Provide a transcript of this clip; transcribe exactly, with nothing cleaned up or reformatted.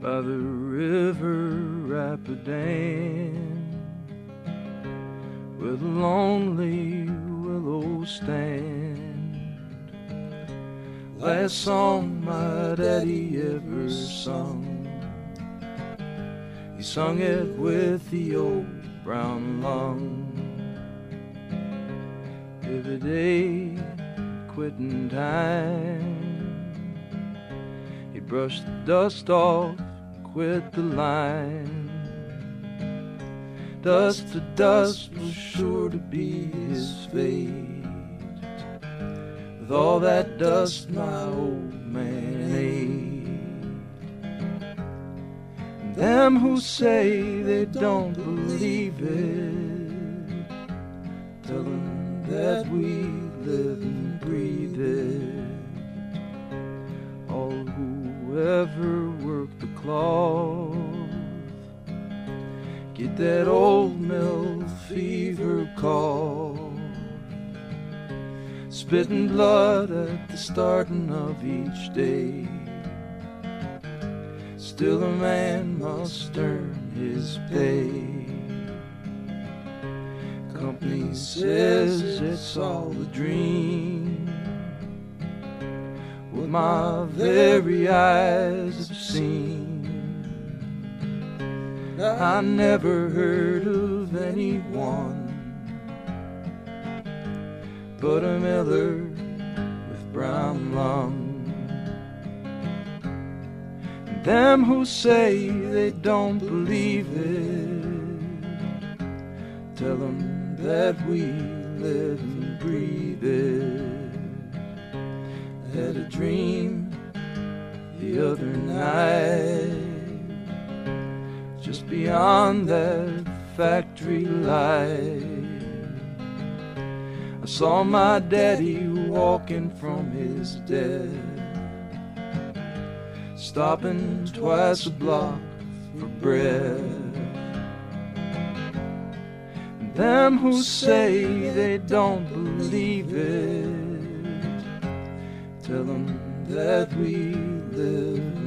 by the river Rapidan, where the lonely willows stand. Last song my daddy ever sung, he sung it with the old brown lung. Every day quitting time, he brushed the dust off, quit the line. Dust to dust was sure to be his fate. With all that dust my old man ate. And them who say they don't believe it, tell them that we live and breathe it. All who ever worked the cloth get that old mill fever cough, spitting blood at the starting of each day. Still a man must earn his pay. Company says it's all a dream, what my very eyes have seen. I never heard of anyone but a miller with brown lung. And them who say they don't believe it, tell them that we live and breathe it. I had a dream the other night, just beyond that factory light. I saw my daddy walking from his death, stopping twice a block for breath. Them who say they don't believe it, tell them that we live